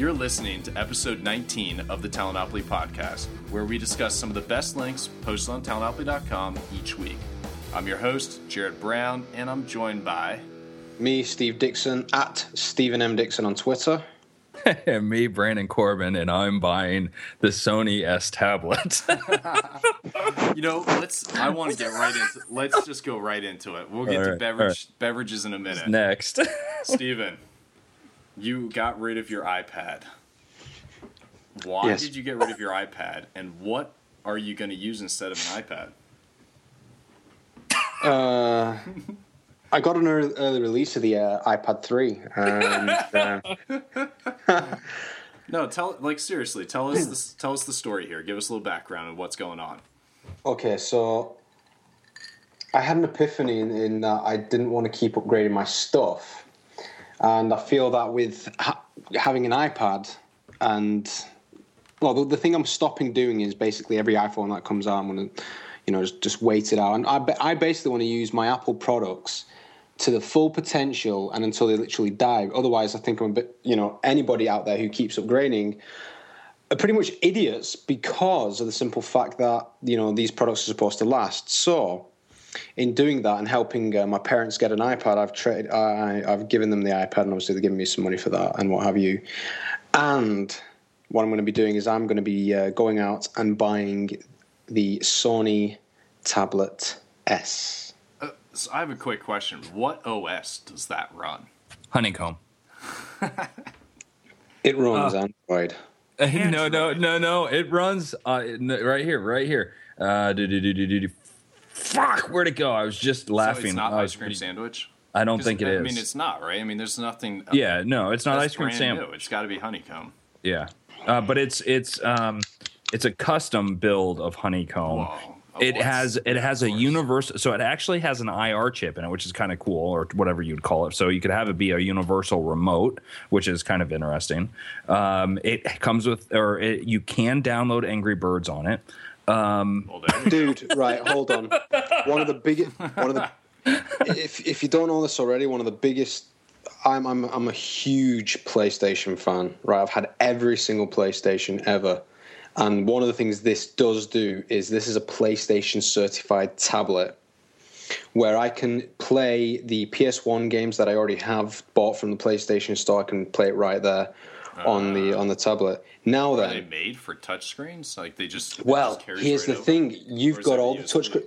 You're listening to episode 19 of the Talanopoly podcast, where we discuss some of the best links posted on talanopoly.com each week. I'm your host, Jared Brown, and I'm joined by... Me, Steve Dixon, at Stephen M. Dixon on Twitter. And me, Brandon Corbin, and I'm buying the Sony S tablet. Let's just go right into it. We'll get to beverages in a minute. Next. Steven, you got rid of your iPad. Why did you get rid of your iPad, and what are you going to use instead of an iPad? I got an early release of the iPad 3. And, No, seriously, tell us the story here. Give us a little background on what's going on. Okay, so I had an epiphany in that I didn't want to keep upgrading my stuff. And I feel that with having an iPad and... Well, the thing I'm stopping doing is basically every iPhone that comes out, I'm going to, just wait it out. And I basically want to use my Apple products to the full potential and until they literally die. Otherwise, I think I'm a bit, anybody out there who keeps upgrading are pretty much idiots because of the simple fact that, these products are supposed to last. So in doing that and helping my parents get an iPad, I've given them the iPad, and obviously they're giving me some money for that and what have you. And what I'm going to be doing is I'm going to be going out and buying the Sony Tablet S. So I have a quick question. What OS does that run? Honeycomb. It runs Android. No. It runs right here. Fuck, where'd it go? I was just laughing. So it's not ice cream sandwich? I don't think it is. I mean, it's not, right? I mean, there's nothing... Yeah, no, it's not ice cream sandwich. It's got to be honeycomb. Yeah. But it's a custom build of honeycomb. Whoa. It has a universal, so it actually has an IR chip in it, which is kind of cool, or whatever you'd call it. So you could have it be a universal remote, which is kind of interesting. It comes with, you can download Angry Birds on it. Dude, right, hold on. If you don't know this already, one of the biggest. I'm a huge PlayStation fan. Right, I've had every single PlayStation ever. And one of the things this does do is this is a PlayStation certified tablet where I can play the PS1 games that I already have bought from the PlayStation Store. I can play it right there on the tablet. Now then, are they made for touchscreens? Like they just here's the thing: you've got all the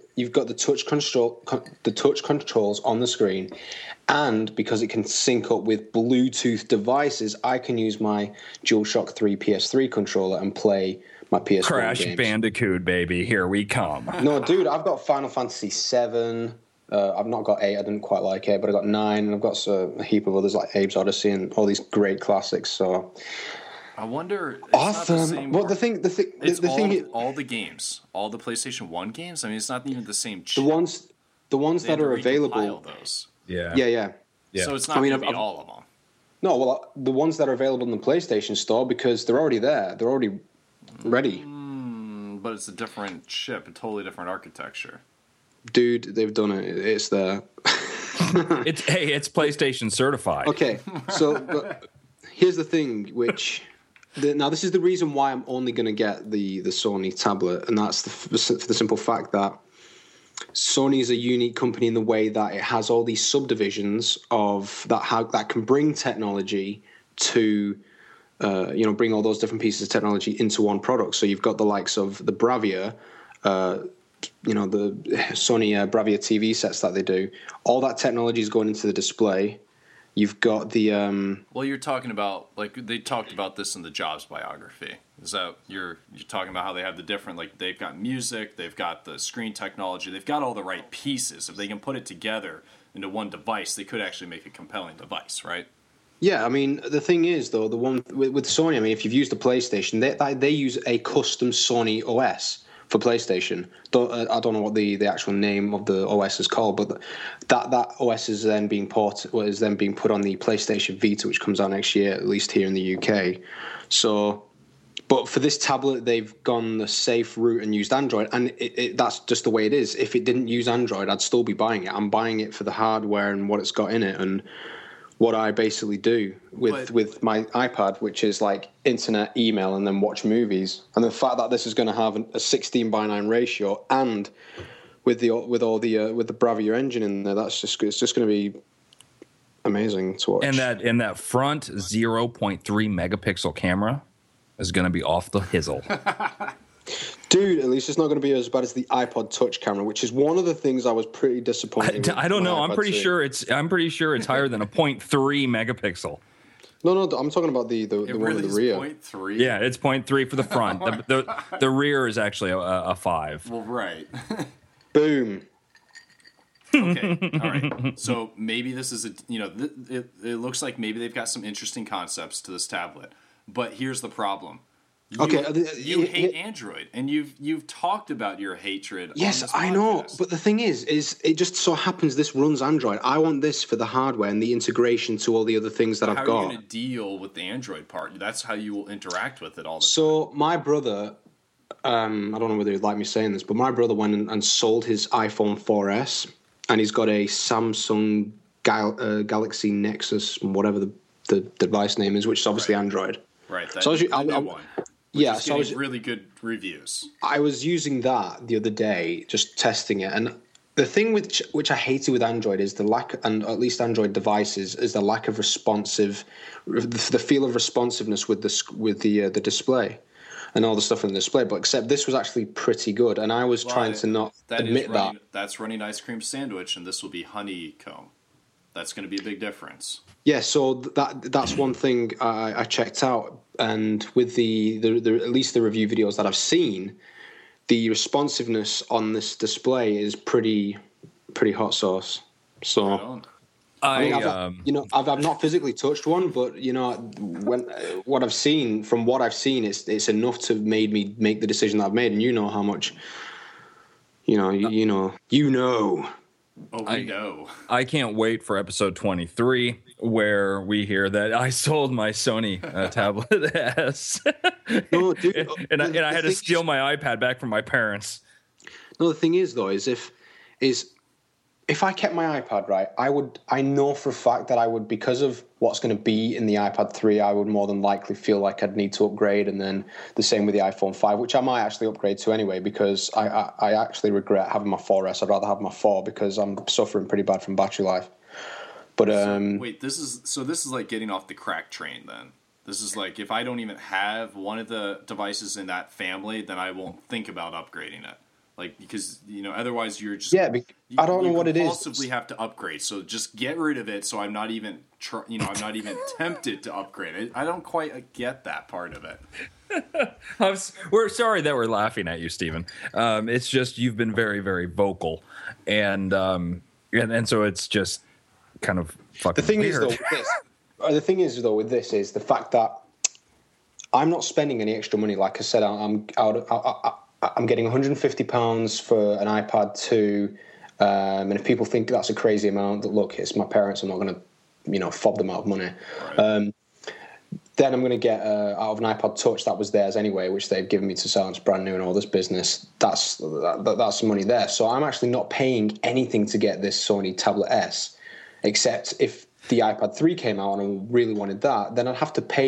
touch controls on the screen, and because it can sync up with Bluetooth devices, I can use my DualShock 3 PS3 controller and play my PS1 Crash games. Bandicoot, baby, here we come. No, dude, I've got Final Fantasy 7. I've not got 8. I didn't quite like 8, but I got 9, and I've got a heap of others like Abe's Odyssey and all these great classics. So I wonder. Awesome. Well, the thing, all the games, all the PlayStation 1 games. I mean, it's not even the same chip. The ones that are available. Those. Yeah. So it's not going to be all of them. No, well, the ones that are available in the PlayStation Store because they're already there. They're already ready. But it's a different chip, a totally different architecture. Dude, they've done it. It's there. It's PlayStation certified. Okay, but here's the thing, now this is the reason why I'm only going to get the Sony tablet, and that's for the simple fact that Sony is a unique company in the way that it has all these subdivisions that can bring technology to, bring all those different pieces of technology into one product. So you've got the likes of the Bravia, the Sony Bravia TV sets that they do. All that technology is going into the display. You've got the... Well, you're talking about, they talked about this in the Jobs biography. Is that, you're talking about how they have the different, they've got music, they've got the screen technology, they've got all the right pieces. If they can put it together into one device, they could actually make a compelling device, right? Yeah, I mean, the thing is, though, the one with Sony, I mean, if you've used the PlayStation, they use a custom Sony OS for PlayStation. I don't know what the actual name of the OS is called, but that OS is then being put on the PlayStation Vita, which comes out next year, at least here in the UK. So, but for this tablet, they've gone the safe route and used Android, and that's just the way it is. If it didn't use Android, I'd still be buying it. I'm buying it for the hardware and what it's got in it, and what I basically do with my iPad, which is like internet, email, and then watch movies. And the fact that this is going to have a 16:9 ratio, and with the Bravia engine in there, it's just going to be amazing to watch. And that front 0.3 megapixel camera is going to be off the hizzle. Dude, at least it's not going to be as bad as the iPod Touch camera, which is one of the things I was pretty disappointed with. I don't know. I'm pretty sure it's higher than a 0.3 megapixel. No, I'm talking about the one in the rear. 0.3? Yeah, it's 0.3 for the front. The rear is actually a 5. Well, right. Boom. Okay, all right. So maybe this is it looks like maybe they've got some interesting concepts to this tablet. But here's the problem. You hate Android, and you've talked about your hatred. Yes, on this I know, but the thing is it just so happens this runs Android. I want this for the hardware and the integration to all the other things that I've got. How are you going to deal with the Android part? That's how you will interact with it all the time. So my brother, I don't know whether he'd like me saying this, but my brother went and sold his iPhone 4S, and he's got a Samsung Galaxy Nexus, whatever the device name is, which is obviously Android. Right. So I was really good reviews. I was using that the other day, just testing it, and the thing which I hated with Android is the lack, and at least Android devices, is the lack of the feel of responsiveness with the display, and all the stuff in the display. But except this was actually pretty good, and I was trying to not admit that. That's running ice cream sandwich, and this will be honeycomb. That's going to be a big difference. Yeah, so that's one thing I checked out, and with the at least the review videos that I've seen, the responsiveness on this display is pretty hot sauce. So I've not physically touched one, but what I've seen, it's enough to made me make the decision that I've made, and you know how much you know. Oh, we know. I can't wait for episode 23, where we hear that I sold my Sony Tablet S. No, dude, and I had to steal my iPad back from my parents. No, the thing is though, is if I kept my iPad, right, I know for a fact that I would, because of what's going to be in the iPad 3, I would more than likely feel like I'd need to upgrade, and then the same with the iPhone 5, which I might actually upgrade to anyway, because I actually regret having my 4S. I'd rather have my 4 because I'm suffering pretty bad from battery life. But wait, this is like getting off the crack train then. This is like, if I don't even have one of the devices in that family, then I won't think about upgrading it. Like, because, otherwise you're just... Yeah, I don't know what it is. You compulsively have to upgrade, so just get rid of it so I'm not even, I'm not even tempted to upgrade it. I don't quite get that part of it. We're sorry that we're laughing at you, Stephen. It's just you've been very, very vocal. And so it's just kind of fucking weird. The thing is, though, with this is the fact that I'm not spending any extra money. Like I said, I'm getting £150 for an iPad 2, and if people think that's a crazy amount, look, it's my parents. I'm not going to, fob them out of money. Right. Then I'm going to get out of an iPod Touch that was theirs anyway, which they've given me to sell. It's brand new and all this business. That's money there. So I'm actually not paying anything to get this Sony Tablet S, except if the iPad 3 came out and I really wanted that, then I'd have to pay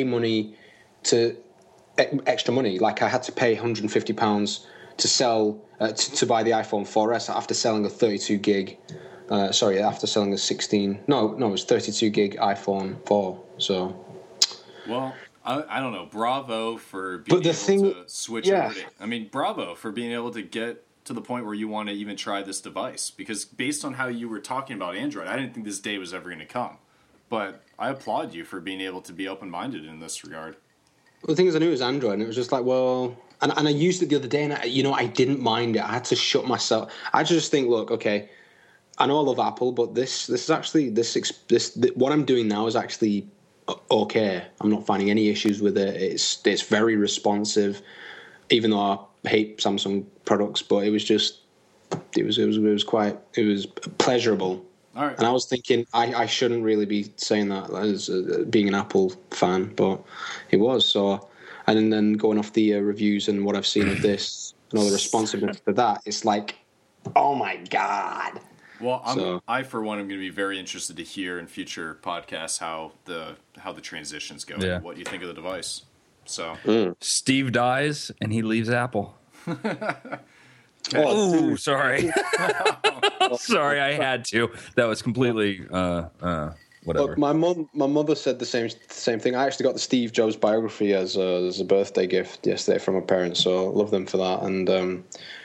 extra money. Like I had to pay £150 to sell to buy the iPhone 4S after selling a 32 gig. After selling a 16. No, it was 32 gig iPhone 4. So. Well, I don't know. Bravo for being able to switch over. Bravo for being able to get to the point where you want to even try this device. Because based on how you were talking about Android, I didn't think this day was ever going to come. But I applaud you for being able to be open-minded in this regard. Well, the thing is, I knew it was Android, and it was just like, well... And I used it the other day, and I didn't mind it. I had to shut myself... I just think, look, okay, I know I love Apple, but this is actually... what I'm doing now is actually okay. I'm not finding any issues with it. It's very responsive, even though I hate Samsung products, but it was just... It was pleasurable. All right. And I was thinking I shouldn't really be saying that as being an Apple fan, but it was. So, and then going off the reviews and what I've seen of this and all the responsiveness to that, it's like, oh my God. Well, I for one am going to be very interested to hear in future podcasts how the transitions go and what you think of the device. So Steve dies and he leaves Apple. Oh, sorry. Sorry, I had to. That was completely whatever. Look, my mother said the same thing. I actually got the Steve Jobs biography as a birthday gift yesterday from my parents, so I love them for that. And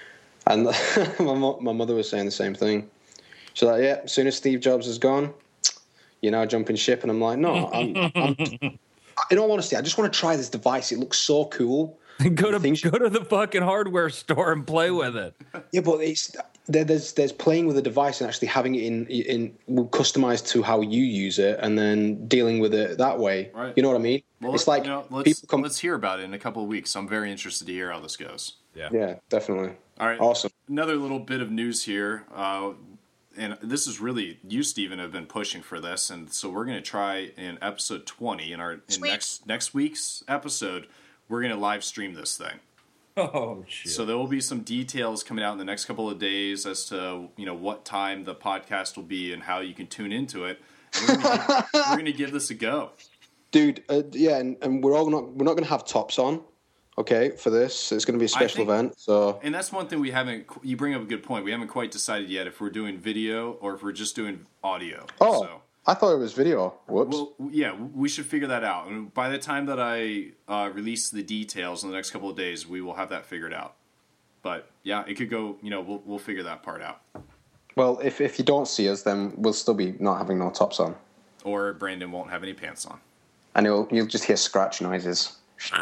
my mother was saying the same thing. She's like, yeah, as soon as Steve Jobs is gone, you're now jumping ship. And I'm like, no, I'm in all honesty, I just want to try this device. It looks so cool. Go to the fucking hardware store and play with it. Yeah, but there's playing with the device and actually having it in customized to how you use it, and then dealing with it that way. Right. You know what I mean? Well, it's like let's hear about it in a couple of weeks. I'm very interested to hear how this goes. Yeah, definitely. All right, awesome. Another little bit of news here. And this is really, you, Steven, have been pushing for this, and so we're going to try in episode 20, in next week's episode, we're going to live stream this thing. Oh, shit. So there will be some details coming out in the next couple of days as to, what time the podcast will be and how you can tune into it. And we're going to give this a go. Dude, and we're not going to have tops on. Okay, for this, it's going to be a special event. So, and that's one thing you bring up a good point. We haven't quite decided yet if we're doing video or if we're just doing audio. Oh, so, I thought it was video. Whoops. Well, yeah, we should figure that out. And by the time that I release the details in the next couple of days, we will have that figured out. But yeah, it could go. We'll figure that part out. Well, if you don't see us, then we'll still be not having no tops on. Or Brandon won't have any pants on. And you'll just hear scratch noises.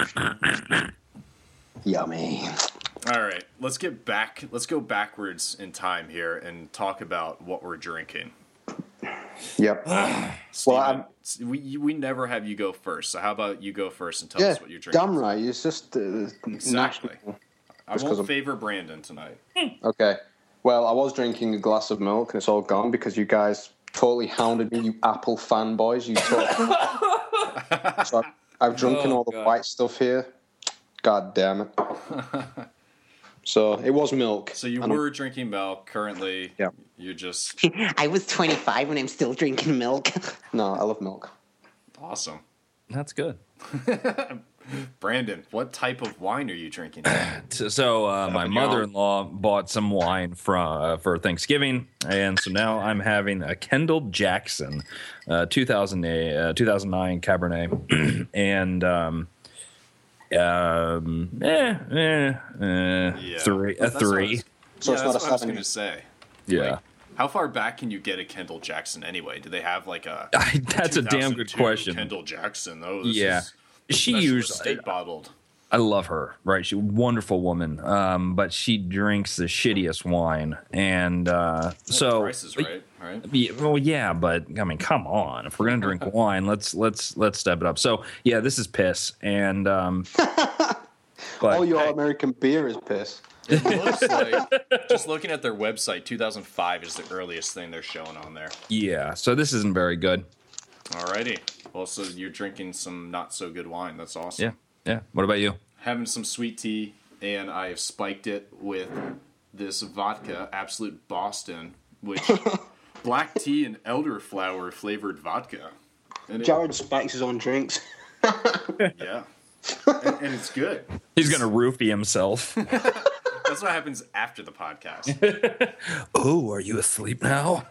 Yummy. All right, let's go backwards in time here and talk about what we're drinking. Yep. Steven, we never have you go first, so how about you go first and tell us what you're drinking? Damn right. It's just exactly. I won't favor Brandon tonight. Okay. Well, I was drinking a glass of milk, and it's all gone because you guys totally hounded me, you Apple fanboys. So I've drunken all the white stuff here. God damn it. So it was milk. So you were drinking milk. Currently, you're just... I was 25 and I'm still drinking milk. No, I love milk. Awesome. That's good. Brandon, what type of wine are you drinking? So my mother-in-law bought some wine for Thanksgiving, and so now I'm having a Kendall Jackson 2009 Cabernet, and... three. So it's not a 7. That's what I was going to say. Yeah. Like, how far back can you get a Kendall Jackson anyway? Do they have like a? That's a damn good question. Kendall Jackson. Oh, she usually state bottled. I love her. Right, she's a wonderful woman. But she drinks the shittiest wine, and so price is right. Yeah, well, yeah, but I mean, come on. If we're gonna drink wine, let's step it up. So yeah, this is piss, and but, all your American beer is piss. It looks like, just looking at their website, 2005 is the earliest thing they're showing on there. Yeah, so this isn't very good. Alrighty. Well, so you're drinking some not so good wine. That's awesome. Yeah. What about you? Having some sweet tea, and I have spiked it with this vodka, Absolute Boston, which black tea and elderflower flavored vodka. And Jared spikes his own drinks. Yeah. And it's good. He's going to roofie himself. That's what happens after the podcast. Oh, are you asleep now?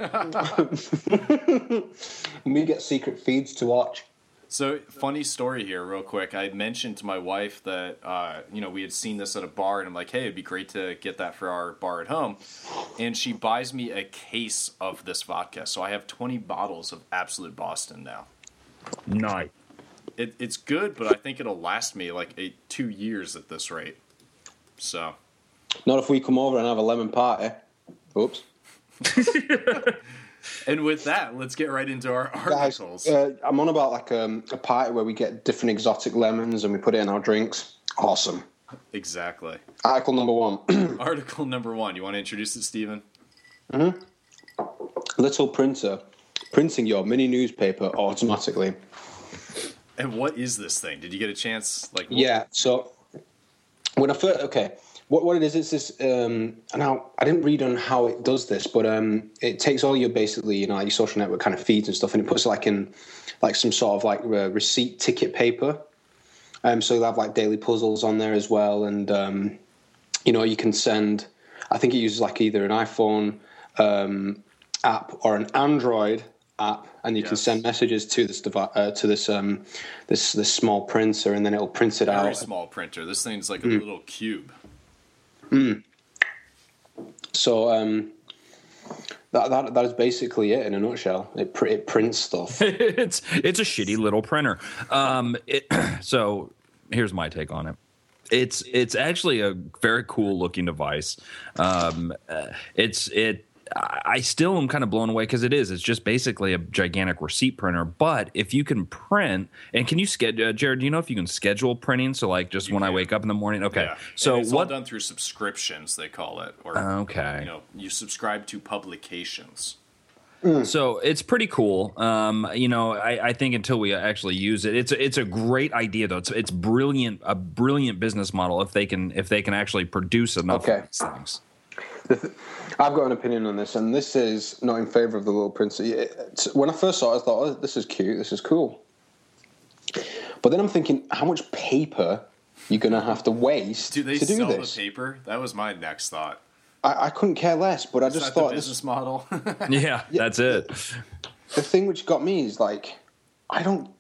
We get secret feeds to watch. So, funny story here, real quick. I mentioned to my wife that, we had seen this at a bar, and I'm like, hey, it'd be great to get that for our bar at home. And she buys me a case of this vodka. So I have 20 bottles of Absolute Boston now. Nice. It's good, but I think it'll last me like 2 years at this rate. So... Not if we come over and have a lemon party. Oops. And with that, let's get right into our articles. Guys, I'm on about like a party where we get different exotic lemons and we put it in our drinks. Awesome. Exactly. Article number 1. Article number 1. You want to introduce it, Stephen? Mm-hmm. Little printer. Printing your mini newspaper automatically. And what is this thing? Did you get a chance? Yeah, so... what it is, it's this. Now I didn't read on how it does this, but it takes all your basically, you know, like your social network kind of feeds and stuff, and it puts like in like some sort of like receipt ticket paper. So you'll have like daily puzzles on there as well, and you know, you can send. I think it uses like either an iPhone app or an Android app, and you can send messages to this device, to this small printer, and then it'll print it out. Very small printer. This thing's like a little cube. So that is basically it in a nutshell. It prints stuff. it's a shitty little printer. So here's my take on it. It's actually a very cool looking device. I still am kind of blown away because it's just basically a gigantic receipt printer. But if you can print, and can you schedule, Jared, do you know if you can schedule printing? So like just when I wake up in the morning? Okay. Yeah. So and it's all done through subscriptions, they call it. Or, okay. You know, you subscribe to publications. So it's pretty cool. You know, I think until we actually use it, it's a great idea though. It's brilliant, a brilliant business model if they can actually produce enough of these things. I've got an opinion on this, and this is not in favor of the little printer. When I first saw it, I thought, oh, this is cute, this is cool. But then I'm thinking, how much paper you're going to have to waste do they to do sell this? the paper? That was my next thought. I couldn't care less, but I just thought the business model. Yeah, that's it. The thing which got me is like, I don't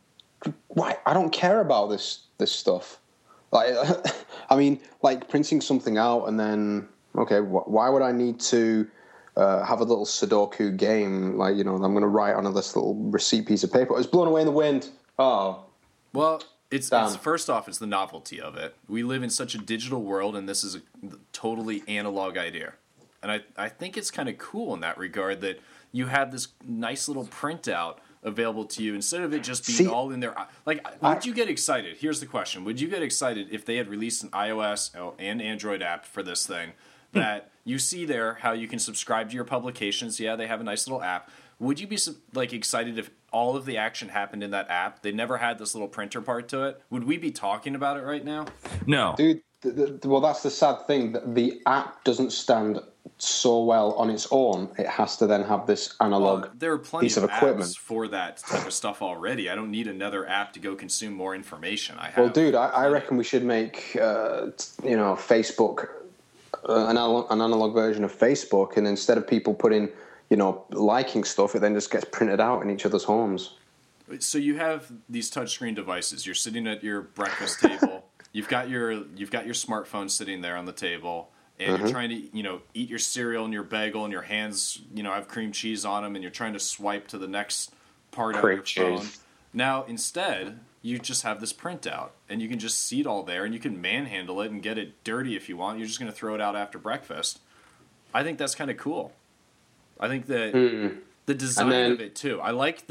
care about this stuff. Like, I mean, like printing something out and then. Okay, why would I need to have a little Sudoku game? Like, you know, I'm going to write on this little receipt piece of paper. It's blown away in the wind. Oh. Well, it's first off, it's the novelty of it. We live in such a digital world, and this is a totally analog idea. And I think it's kind of cool in that regard that you have this nice little printout available to you instead of it just being all in there. Like, would you get excited? Here's the question. Would you get excited if they had released an iOS and Android app for this thing? That you see there how you can subscribe to your publications. Yeah, they have a nice little app. Would you be like excited if all of the action happened in that app? They never had this little printer part to it. Would we be talking about it right now? No, dude. Well, that's the sad thing. The app doesn't stand so well on its own. It has to then have this analog there are plenty piece of equipment apps for that type of stuff already. I don't need another app to go consume more information. Well, dude, I reckon we should make Facebook. An analog version of Facebook, and instead of people putting, you know, liking stuff, it then just gets printed out in each other's homes. So you have these touchscreen devices. You're sitting at your breakfast table. You've got your smartphone sitting there on the table, and you're trying to, you know, eat your cereal and your bagel, and your hands, you know, have cream cheese on them, and you're trying to swipe to the next part of your phone. Now, instead, you just have this printout, and you can just see it all there, and you can manhandle it and get it dirty if you want. You're just going to throw it out after breakfast. I think that's kind of cool. I think that the design of it too. I like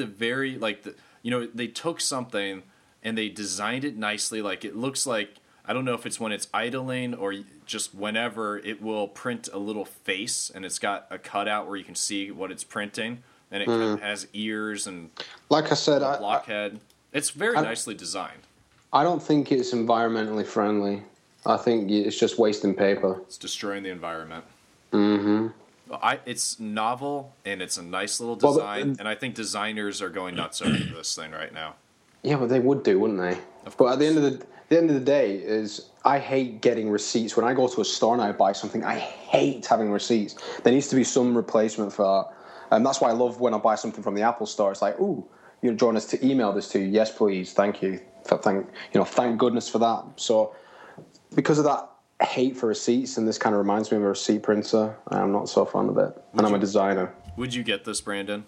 they took something and they designed it nicely. Like it looks like, I don't know if it's when it's idling or just whenever, it will print a little face, and it's got a cutout where you can see what it's printing, and it kind of has ears and like I said, blockhead. It's very nicely designed. I don't think it's environmentally friendly. I think it's just wasting paper. It's destroying the environment. Mm-hmm. It's novel, and it's a nice little design, and I think designers are going nuts over this thing right now. Yeah, but they would do, wouldn't they? But at the end of the day, is I hate getting receipts. When I go to a store and I buy something, I hate having receipts. There needs to be some replacement for that. And that's why I love when I buy something from the Apple store. It's like, ooh, you know, do you want us to email this to you? Yes, please. Thank you. Thank goodness for that. So because of that hate for receipts, and this kind of reminds me of a receipt printer, I'm not so fond of it. And I'm a designer. Would you get this, Brandon?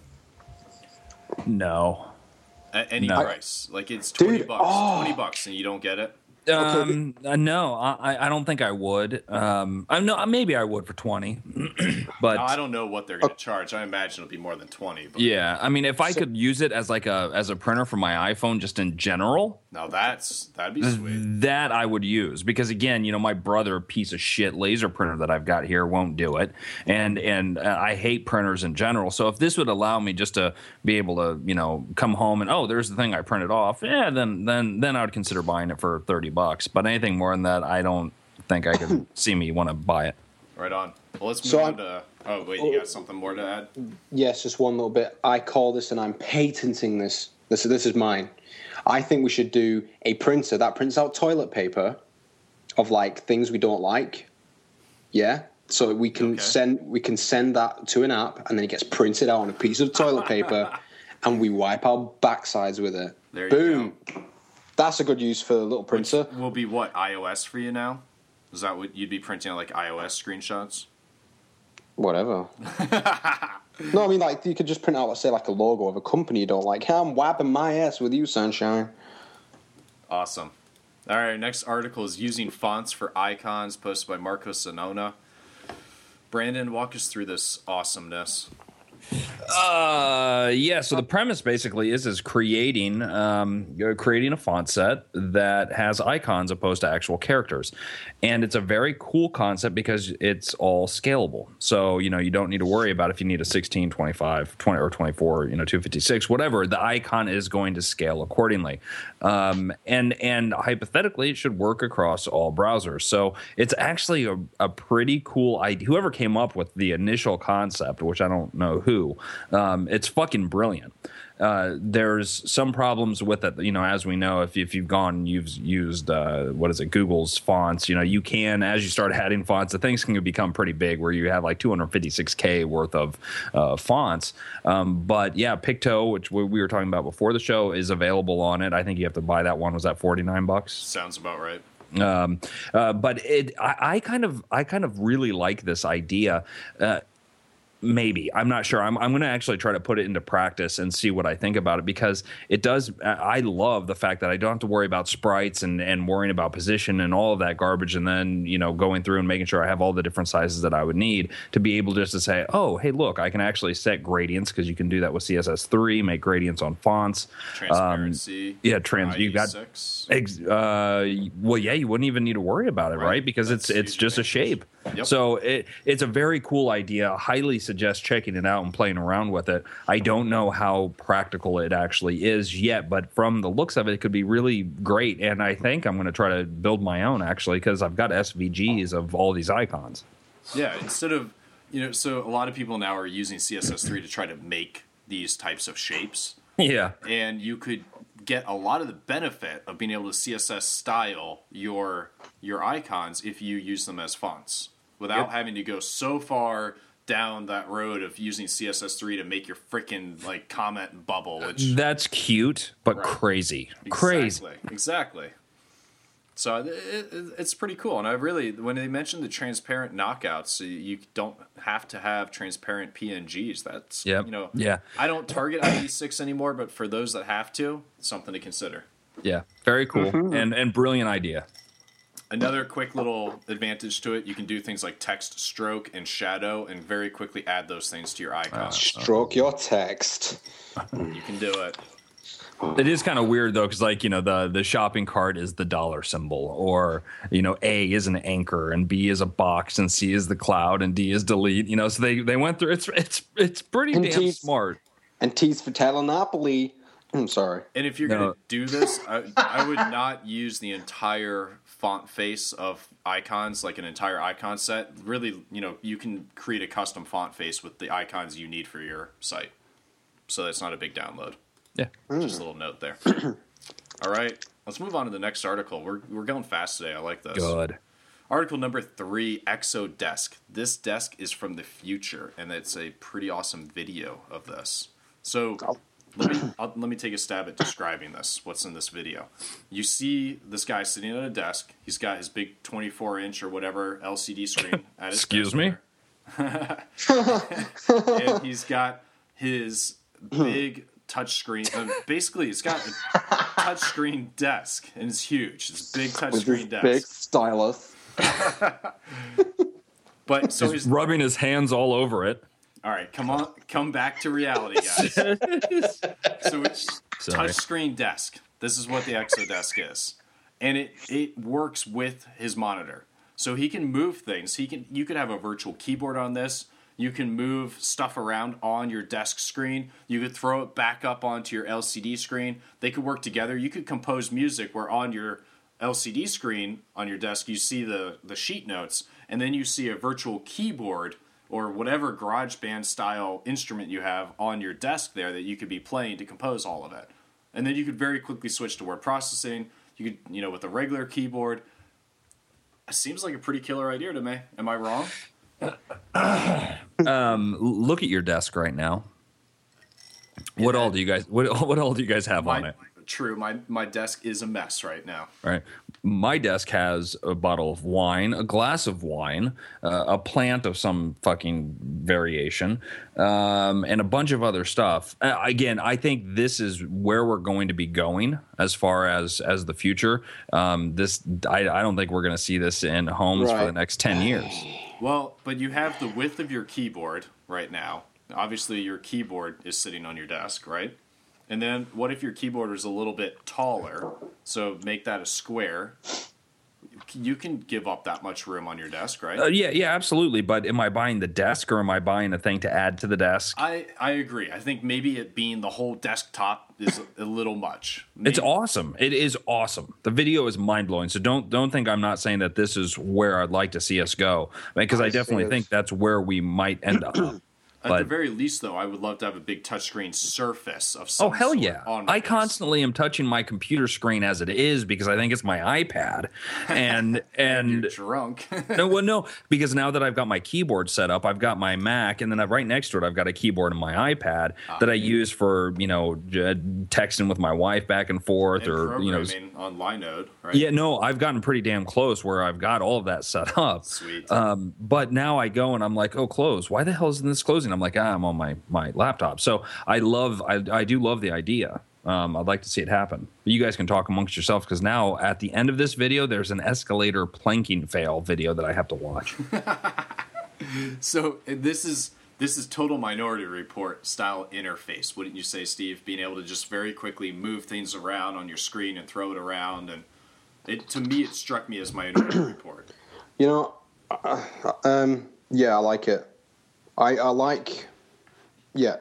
No. At any price. Like it's $20. $20 and you don't get it? No, I don't think I would. Maybe I would for 20, but no, I don't know what they're going to charge. I imagine it'll be more than 20. But yeah, I mean, if I could use it as a printer for my iPhone, just in general, now that'd be sweet. That I would use, because again, you know, my brother, piece of shit laser printer that I've got here, won't do it, and I hate printers in general. So if this would allow me just to be able to, you know, come home and there's the thing I printed off, then I would consider buying it for $30. But anything more than that, I don't think I can see me want to buy it. Right on. Well, let's move So on to. Oh wait, you got something more to add? Yes, just one little bit. I call this, and I'm patenting this. This is mine. I think we should do a printer that prints out toilet paper of like things we don't like. Yeah. So we can send that to an app, and then it gets printed out on a piece of toilet paper, and we wipe our backsides with it. There you Boom. go. That's a good use for the little printer. Which will be what, iOS for you now? Is that what you'd be printing, like iOS screenshots? Whatever. No, I mean, like, you could just print out, let's say, like a logo of a company you don't like. Hey, I'm wiping my ass with you, sunshine. Awesome. All right, next article is using fonts for icons, posted by Marco Sonona. Brandon, walk us through this awesomeness. Yeah. So the premise basically is creating a font set that has icons opposed to actual characters, and it's a very cool concept because it's all scalable. So you don't need to worry about if you need a 16, 25, 20, or 24, 256, whatever. The icon is going to scale accordingly, and hypothetically, it should work across all browsers. So it's actually a pretty cool idea. Whoever came up with the initial concept, which I don't know who. It's fucking brilliant. There's some problems with it, as we know, if you've gone and you've used, Google's fonts, you can, as you start adding fonts, the things can become pretty big where you have like 256K worth of fonts. But yeah, Picto, which we were talking about before the show, is available on it. I think you have to buy that one. Was that $49? Sounds about right. But I kind of really like this idea. Maybe. I'm not sure. I'm going to actually try to put it into practice and see what I think about it, because it does. I love the fact that I don't have to worry about sprites and worrying about position and all of that garbage, and then going through and making sure I have all the different sizes that I would need to be able just to say, oh, hey, look, I can actually set gradients, because you can do that with CSS3, make gradients on fonts. Transparency. You got. Well, yeah, you wouldn't even need to worry about it, right? Because it's just a shape. Yep. So it's a very cool idea. I highly suggest checking it out and playing around with it. I don't know how practical it actually is yet, but from the looks of it, it could be really great. And I think I'm going to try to build my own, actually, because I've got SVGs of all these icons. Yeah, instead of, so a lot of people now are using CSS3 to try to make these types of shapes. Yeah. And you could get a lot of the benefit of being able to CSS style your icons if you use them as fonts without having to go so far down that road of using CSS3 to make your freaking like comment bubble. Which that's cute, but crazy. Exactly. So it's pretty cool, and I really, when they mentioned the transparent knockouts, you don't have to have transparent PNGs. That's I don't target IE6 anymore, but for those that have to, it's something to consider. Yeah, very cool and brilliant idea. Another quick little advantage to it, you can do things like text stroke and shadow, and very quickly add those things to your icons. Stroke your text. You can do it. It is kind of weird though, because the shopping cart is the dollar symbol, or A is an anchor, and B is a box, and C is the cloud, and D is delete. So they went through. It's pretty damn smart. And T's for Telenopoli. I'm sorry. And if you're gonna do this, I would not use the entire font face of icons, like an entire icon set. Really, you can create a custom font face with the icons you need for your site, so that's not a big download. Yeah. Just a little note there. All right. Let's move on to the next article. We're going fast today. I like this. Good. Article number 3, Exodesk. This desk is from the future, and it's a pretty awesome video of this. So let me take a stab at describing this. What's in this video? You see this guy sitting at a desk. He's got his big 24-inch or whatever LCD screen at his Excuse me? And he's got his big touchscreen. Basically, it's got a touchscreen desk, and it's huge. It's a big touchscreen desk. Big stylus. But so he's rubbing his hands all over it. All right, come back to reality, guys. So it's touchscreen desk. This is what the Exodesk is, and it works with his monitor, so he can move things. You could have a virtual keyboard on this. You can move stuff around on your desk screen. You could throw it back up onto your LCD screen. They could work together. You could compose music where on your LCD screen on your desk, you see the sheet notes, and then you see a virtual keyboard or whatever GarageBand style instrument you have on your desk there that you could be playing to compose all of it. And then you could very quickly switch to word processing. You could, with a regular keyboard. It seems like a pretty killer idea to me. Am I wrong? Look at your desk right now. What all do you guys have on it? True, my desk is a mess right now. Right. My desk has a bottle of wine, a glass of wine, a plant of some fucking variation, and a bunch of other stuff. Again, I think this is where we're going to be going as far as the future. I don't think we're going to see this in homes for the next 10 years. Well, but you have the width of your keyboard right now. Obviously, your keyboard is sitting on your desk, right? And then what if your keyboard is a little bit taller? So make that a square. You can give up that much room on your desk, right? Yeah, absolutely. But am I buying the desk or am I buying a thing to add to the desk? I agree. I think maybe it being the whole desktop is a little much. Maybe. It's awesome. It is awesome. The video is mind-blowing. So don't think I'm not saying that this is where I'd like to see us go. Because I definitely think that's where we might end up. At the very least, though, I would love to have a big touchscreen surface of some Oh, hell sort yeah. on my I desk. constantly am touching my computer screen as it is because I think it's my iPad. And You're drunk. no, because now that I've got my keyboard set up, I've got my Mac, and then right next to it, I've got a keyboard and my iPad that I use for, texting with my wife back and forth And or, programming on Linode, right? Yeah, no, I've gotten pretty damn close where I've got all of that set up. Sweet. But now I go and I'm like, oh, close. Why the hell isn't this closing? I'm like, I'm on my laptop. So I do love the idea. I'd like to see it happen. But you guys can talk amongst yourselves because now at the end of this video, there's an escalator planking fail video that I have to watch. So this is total Minority Report style interface, wouldn't you say, Steve? Being able to just very quickly move things around on your screen and throw it around, and to me, it struck me as Minority Report. Yeah, I like it. I like, yeah.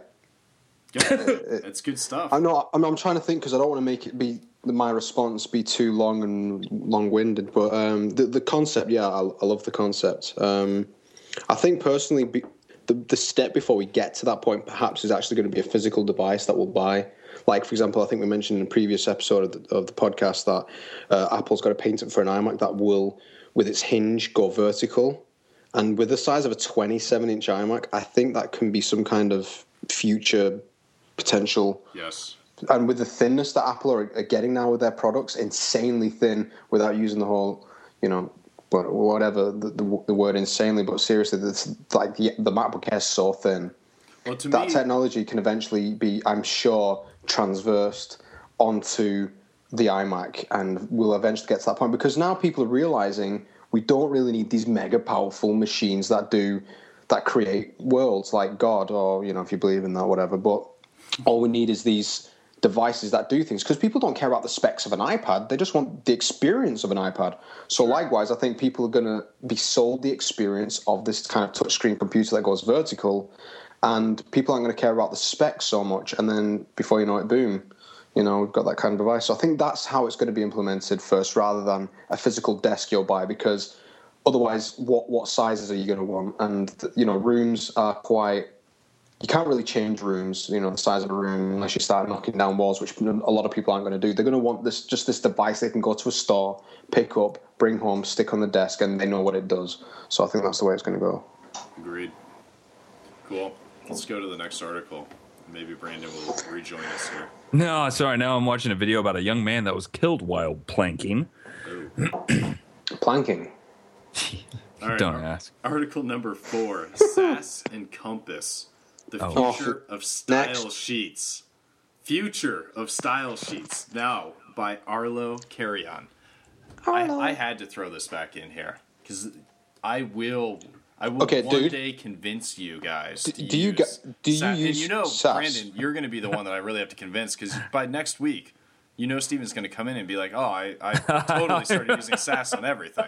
It's good stuff. I'm trying to think because I don't want to make it be my response be too long and long-winded. But the concept, yeah, I love the concept. I think personally, the step before we get to that point, perhaps, is actually going to be a physical device that we'll buy. Like, for example, I think we mentioned in a previous episode of the podcast that Apple's got a patent for an iMac that will, with its hinge, go vertical. And with the size of a 27-inch iMac, I think that can be some kind of future potential. Yes. And with the thinness that Apple are getting now with their products, insanely thin, without using the whole, whatever the word insanely, but seriously, it's like the MacBook Air is so thin. Well, That technology can eventually be, I'm sure, transversed onto the iMac, and we'll eventually get to that point because now people are realizing we don't really need these mega powerful machines that create worlds like God, or if you believe in that, whatever. But all we need is these devices that do things, because people don't care about the specs of an iPad; they just want the experience of an iPad. So likewise, I think people are going to be sold the experience of this kind of touchscreen computer that goes vertical, and people aren't going to care about the specs so much. And then before you know it, boom. We've got that kind of device. So I think that's how it's going to be implemented first, rather than a physical desk you'll buy, because otherwise, what sizes are you going to want? And, rooms are quite... You can't really change rooms, the size of a room, unless you start knocking down walls, which a lot of people aren't going to do. They're going to want this device they can go to a store, pick up, bring home, stick on the desk, and they know what it does. So I think that's the way it's going to go. Agreed. Cool. Let's go to the next article. Maybe Brandon will rejoin us here. No, sorry. Now I'm watching a video about a young man that was killed while planking. Planking. All right, Don't ask. Article number 4, SAS and Compass, the future of style Next. sheets. Future of style sheets. Now, by Arlo Carrion. I had to throw this back in here, because I will Okay, one dude. day convince you guys to Do you use use and SAS? Brandon, you're going to be the one that I really have to convince, because by next week, Steven's going to come in and be like, oh, I totally started using SAS on everything.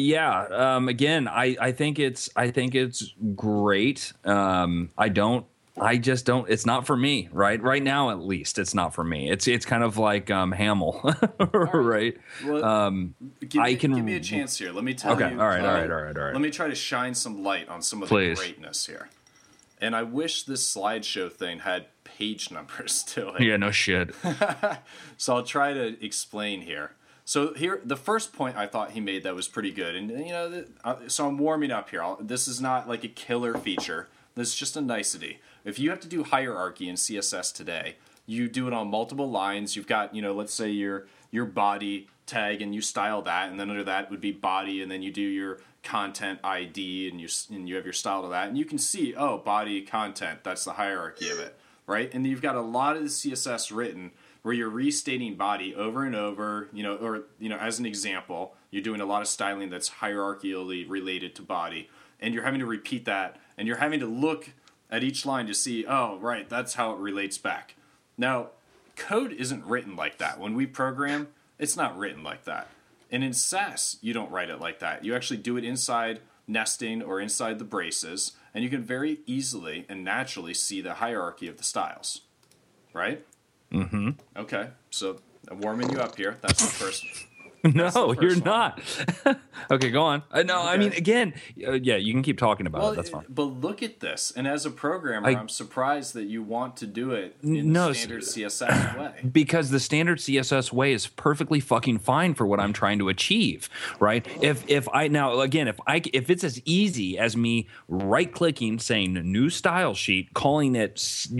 Again, I think it's great. I don't I just don't. It's not for me, right? Right now, at least, it's not for me. It's kind of like Hamill, right? Well, I can give me a chance here. Let me tell you. Okay, all right. Let me try to shine some light on some of Please. the greatness here. And I wish this slideshow thing had page numbers to it. Yeah, no shit. So I'll try to explain here. So here, the first point I thought he made that was pretty good, and so I'm warming up here. This is not like a killer feature. This is just a nicety. If you have to do hierarchy in CSS today, you do it on multiple lines. You've got, let's say your body tag, and you style that, and then under that would be body, and then you do your content ID, and you have your style to that, and you can see, oh, body content. That's the hierarchy of it, right? And you've got a lot of the CSS written where you're restating body over and over, as an example, you're doing a lot of styling that's hierarchically related to body, and you're having to repeat that, and you're having to look at each line to see, oh, right, that's how it relates back. Now, code isn't written like that. When we program, it's not written like that. And in Sass, you don't write it like that. You actually do it inside nesting or inside the braces, and you can very easily and naturally see the hierarchy of the styles, right? Mm-hmm. Okay, so I'm warming you up here. That's the first. No, you're not. Okay, go on. No, Okay. I mean, again, yeah, you can keep talking about it. That's fine. But look at this. And as a programmer, I'm surprised that you want to do it in No, the standard CSS way. Because the standard CSS way is perfectly fucking fine for what I'm trying to achieve, right? If it's as easy as me right clicking, saying new style sheet, calling it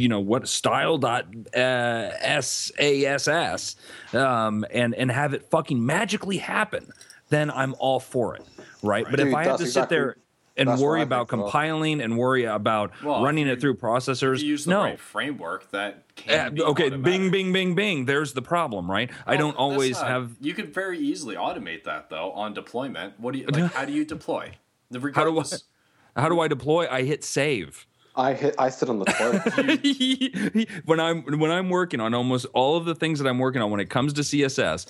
style.sass, and have it fucking magically happen, then I'm all for it, right? But Dude, if I have to sit there and worry about compiling and worry about running it through processors, If you use the right framework, that can be okay, automatic. bing. There's the problem, right? I don't always have. You could very easily automate that though on deployment. What do you how do you deploy? How do I deploy? I hit save. I sit on the toilet. when I'm working on almost all of the things that I'm working on when it comes to CSS,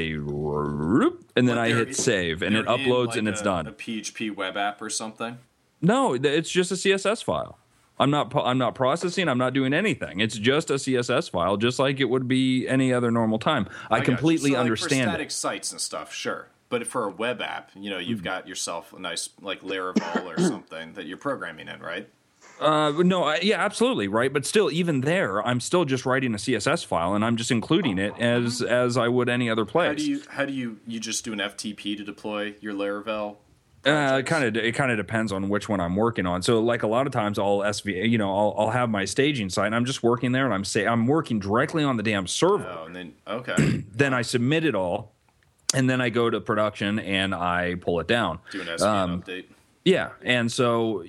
I hit save and it uploads and it's done. A PHP web app or something. No, it's just a CSS file. I'm not processing. I'm not doing anything. It's just a CSS file, just like it would be any other normal time. I completely understand. For static sites and stuff, sure. But for a web app, you've got yourself a nice like Laravel or something that you're programming in, right? Yeah, absolutely, right. But still, even there, I'm still just writing a CSS file, and I'm just including it as I would any other place. How do you just do an FTP to deploy your Laravel? It kind of depends on which one I'm working on. So, like a lot of times, I'll I'll have my staging site, and I'm just working there, and I'm working directly on the damn server. Oh, and then okay. Then I submit it all, and then I go to production and I pull it down. Do an SVN update. Yeah, and so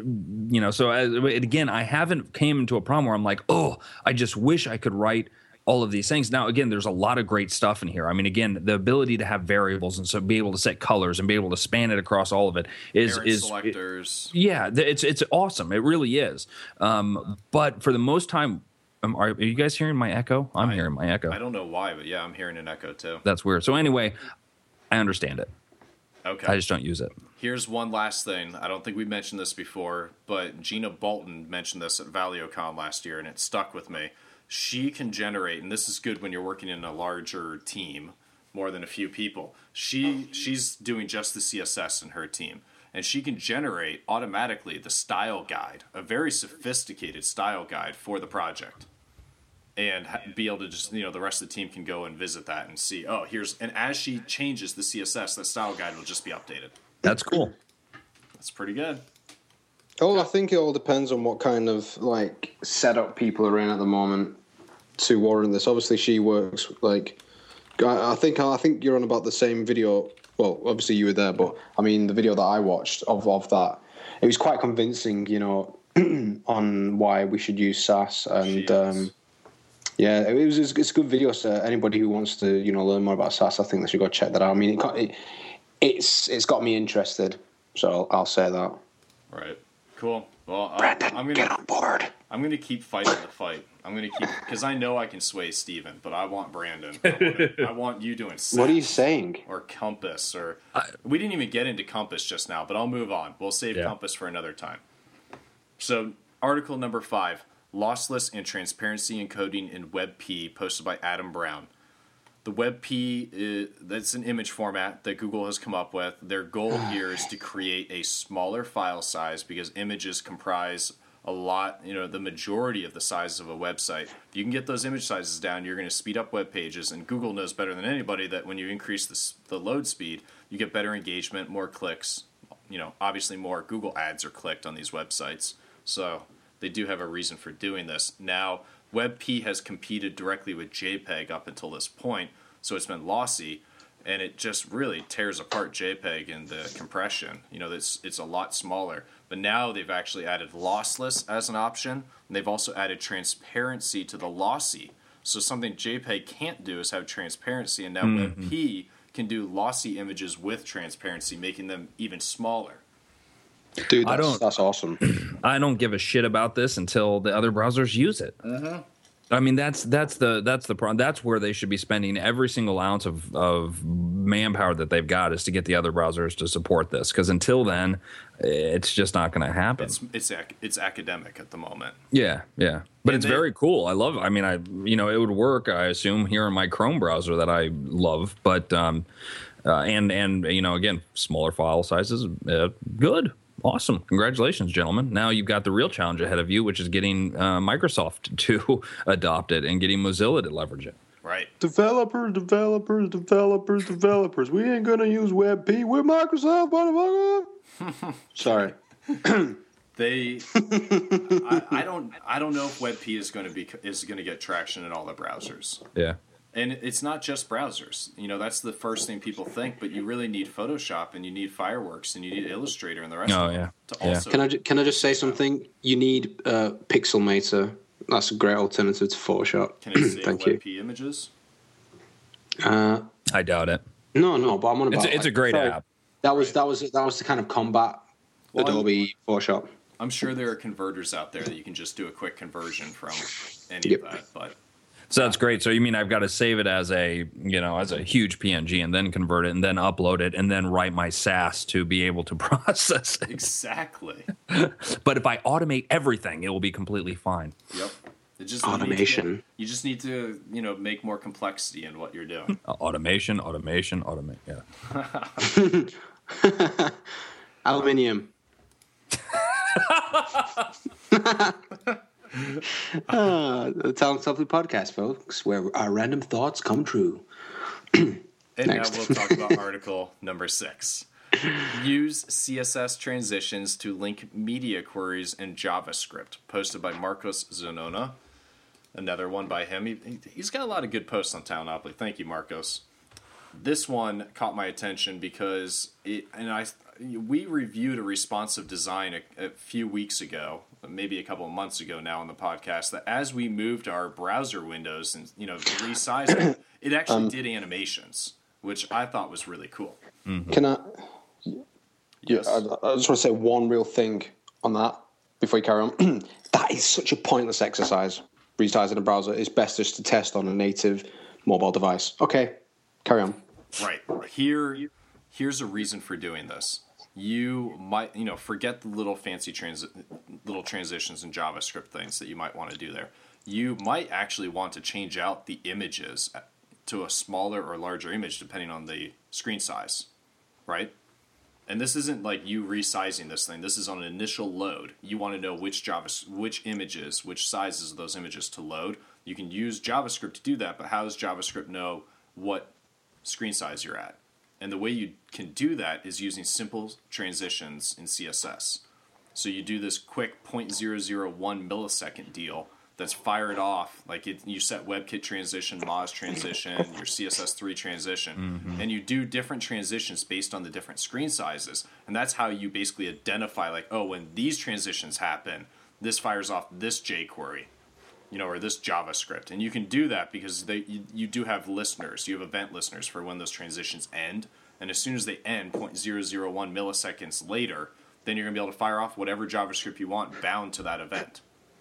again, I haven't came into a problem where I'm like, oh, I just wish I could write all of these things. Now, again, there's a lot of great stuff in here. I mean, again, the ability to have variables and so be able to set colors and be able to span it across all of it is selectors. It's awesome. It really is. But for the most time, are you guys hearing my echo? I'm hearing my echo. I don't know why, but yeah, I'm hearing an echo too. That's weird. So anyway, I understand it. Okay. I just don't use it. Here's one last thing. I don't think we mentioned this before, but Gina Bolton mentioned this at ValioCon last year, and it stuck with me. She can generate, and this is good when you're working in a larger team, more than a few people. She's doing just the CSS in her team, and she can generate automatically the style guide, a very sophisticated style guide for the project. And be able to just, the rest of the team can go and visit that and see, and as she changes the CSS, that style guide will just be updated. That's cool. That's pretty good. I think it all depends on what kind of setup people are in at the moment to warrant this. Obviously, she works I think you're on about the same video. Well, obviously you were there, but I mean the video that I watched of that, it was quite convincing, on why we should use Sass and. Yeah, it's a good video. So anybody who wants to learn more about Sass, I think they should go check that out. I mean, it's got me interested, so I'll say that. Right. Cool. Well, Brandon, get on board. I'm gonna keep fighting the fight. I'm gonna keep because I know I can sway Steven, but I want Brandon. I want you doing Sass. What are you saying? Or Compass, or we didn't even get into Compass just now, but I'll move on. We'll save Compass for another time. So Article number 5, Lossless and Transparency Encoding in WebP, posted by Adam Brown. The WebP, that's an image format that Google has come up with. Their goal here is to create a smaller file size because images comprise a lot, the majority of the sizes of a website. If you can get those image sizes down, you're going to speed up web pages, and Google knows better than anybody that when you increase the load speed, you get better engagement, more clicks. Obviously more Google ads are clicked on these websites. So they do have a reason for doing this. Now, WebP has competed directly with JPEG up until this point, so it's been lossy, and it just really tears apart JPEG in the compression. It's a lot smaller. But now they've actually added lossless as an option, and they've also added transparency to the lossy. So something JPEG can't do is have transparency, and now WebP can do lossy images with transparency, making them even smaller. Dude, that's awesome. I don't give a shit about this until the other browsers use it. I mean, that's the problem. That's where they should be spending every single ounce of manpower that they've got, is to get the other browsers to support this. Because until then, it's just not going to happen. It's academic at the moment. Yeah. But it's very cool. I love it. I mean, it would work, I assume, here in my Chrome browser that I love. But and again, smaller file sizes, good. Awesome. Congratulations, gentlemen. Now you've got the real challenge ahead of you, which is getting Microsoft to adopt it and getting Mozilla to leverage it. Right. Developers. We ain't going to use WebP. We're Microsoft, motherfucker. Sorry. I don't know if WebP is going to get traction in all the browsers. Yeah. And it's not just browsers. That's the first thing people think, but you really need Photoshop, and you need Fireworks, and you need Illustrator, and the rest of them. Also, Can I just say something? You need Pixelmator. That's a great alternative to Photoshop. Can it save Thank WebP you. images? I doubt it. No, but I'm on about. It's a great app. That was to kind of combat Adobe Photoshop. I'm sure there are converters out there that you can just do a quick conversion from any of that, but. So that's great. So you mean I've got to save it as a huge PNG and then convert it and then upload it and then write my SAS to be able to process it. Exactly. But if I automate everything, it will be completely fine. Yep. Automation. You just need to, make more complexity in what you're doing. Automation. Yeah. Aluminium. The Talent Softly podcast, folks, where our random thoughts come true. And Next. now we'll talk about article number 6. Use CSS transitions to link media queries in JavaScript, posted by Marcos Zanona. Another one by him. He's got a lot of good posts on Talentoply. Thank you, Marcos. This one caught my attention because we reviewed a responsive design a few weeks ago, maybe a couple of months ago now on the podcast, that as we moved our browser windows and resized it actually did animations, which I thought was really cool. Mm-hmm. Can I? Yes. I just want to say one real thing on that before you carry on. That is such a pointless exercise. Resizing a browser is best just to test on a native mobile device. Okay, carry on. Right. Here's a reason for doing this. You might, forget the little fancy little transitions and JavaScript things that you might want to do there. You might actually want to change out the images to a smaller or larger image depending on the screen size, right? And this isn't like you resizing this thing. This is on an initial load. You want to know which images, which sizes of those images to load. You can use JavaScript to do that, but how does JavaScript know what screen size you're at? And the way you can do that is using simple transitions in CSS. So you do this quick 0.001 millisecond deal that's fired off. Like you set WebKit transition, Moz transition, your CSS3 transition, and you do different transitions based on the different screen sizes. And that's how you basically identify, like, oh, when these transitions happen, this fires off this jQuery, or this JavaScript. And you can do that because you do have listeners. You have event listeners for when those transitions end. And as soon as they end, 0.001 milliseconds later, then you're going to be able to fire off whatever JavaScript you want bound to that event.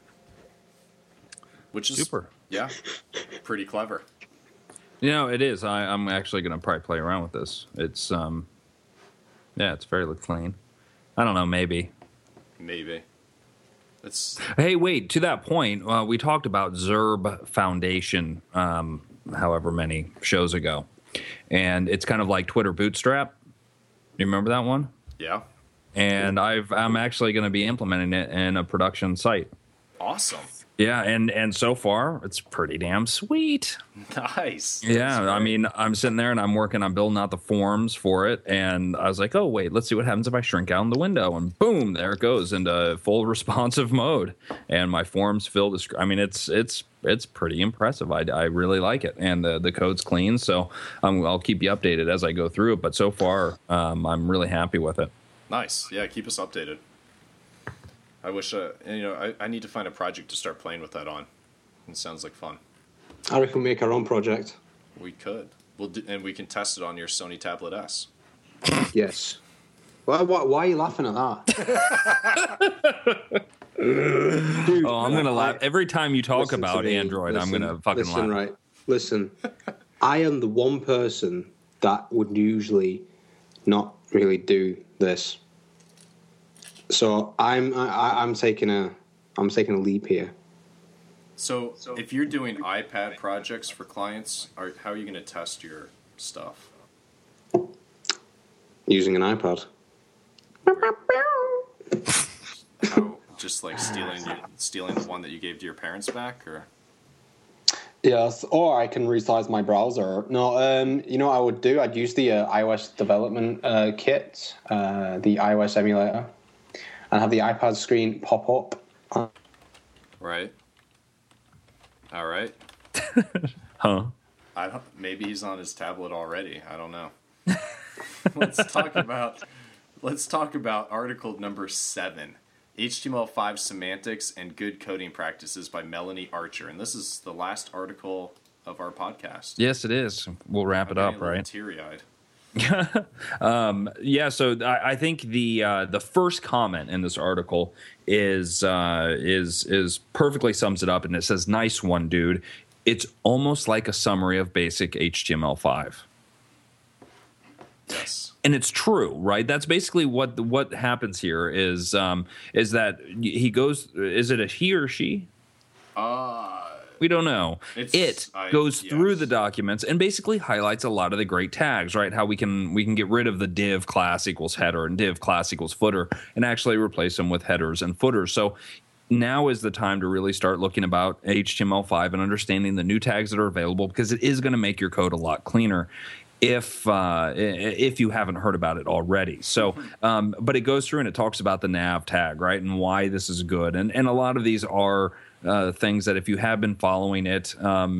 Which is super. Yeah, pretty clever. It is. I'm actually going to probably play around with this. It's it's fairly clean. I don't know, maybe. It's Hey, wait, to that point, we talked about Zerb Foundation however many shows ago. And it's kind of like Twitter Bootstrap. You remember that one? yeah, And I'm actually going to be implementing it in a production site. awesome, Yeah, and so far it's pretty damn sweet. nice. Yeah, I mean, I'm sitting there and I'm working on building out the forms for it, and I was like, oh wait, let's see what happens if I shrink out in the window, and boom, there it goes into full responsive mode, and my forms fill the. I mean, it's pretty impressive. I really like it, and the code's clean, so I'll keep you updated as I go through it. But so far, I'm really happy with it. Nice. Yeah, keep us updated. I wish, I need to find a project to start playing with that on. It sounds like fun. I reckon we make our own project. We could. And we can test it on your Sony Tablet S. Yes. Why are you laughing at that? Dude, Oh, I'm gonna laugh every time you talk listen to about me. Android. I'm Listen, gonna fucking listen, laugh. Right. Listen, I am the one person that would usually not really do this. So I'm taking a leap here. So if you're doing iPad projects for clients, how are you going to test your stuff? Using an iPad. How, just like stealing the one that you gave to your parents back, or? Yes, or I can resize my browser. No, you know what I would do? I'd use the iOS development kit, the iOS emulator, and have the iPad screen pop up. Right. All right. Huh? Maybe he's on his tablet already. I don't know. Let's talk about article number 7. HTML5 Semantics and Good Coding Practices by Melanie Archer. And this is the last article of our podcast. Yes, it is. We'll wrap it up, right? Teary-eyed. Yeah, so I think the first comment in this article is perfectly sums it up, and it says, "Nice one, dude. It's almost like a summary of basic HTML5." Yes. And it's true, right? That's basically what happens here is that he goes. Is it a he or she? We don't know. It goes through the documents and basically highlights a lot of the great tags, right? How we can get rid of the div class equals header and div class equals footer and actually replace them with headers and footers. So now is the time to really start looking about HTML5 and understanding the new tags that are available, because it is going to make your code a lot cleaner if you haven't heard about it already. So, but it goes through and it talks about the nav tag, right, and why this is good. And a lot of these are things that if you have been following it,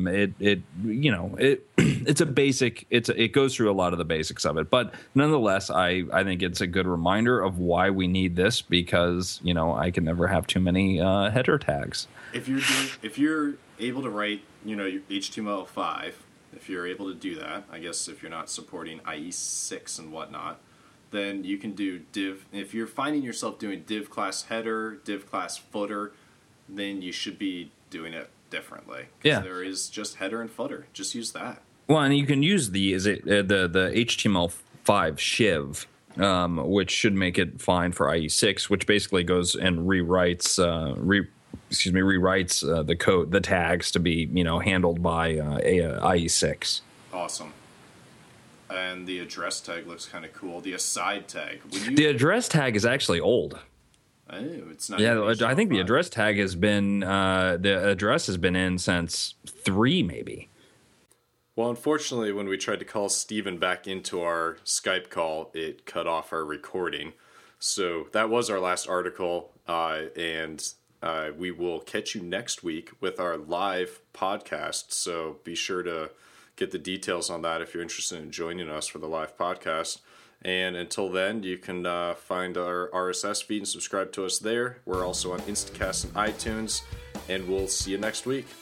it's a basic. It goes through a lot of the basics of it. But nonetheless, I think it's a good reminder of why we need this, because I can never have too many header tags. If you're able to write your HTML5. If you're able to do that, I guess if you're not supporting IE6 and whatnot, then you can do div. If you're finding yourself doing div class header, div class footer, then you should be doing it differently. Yeah. There is just header and footer. Just use that. Well, and you can use the HTML5 shiv, which should make it fine for IE6, which basically goes and rewrites the code, the tags to be handled by IE6. Awesome. And the address tag looks kind of cool. The aside tag. The address tag is actually old. Oh, it's not. Yeah, I think the address tag has been the address has been in since 3 maybe. Well, unfortunately, when we tried to call Steven back into our Skype call, it cut off our recording. So that was our last article, and we will catch you next week with our live podcast. So be sure to get the details on that if you're interested in joining us for the live podcast. And until then, you can find our RSS feed and subscribe to us there. We're also on Instacast and iTunes, and we'll see you next week.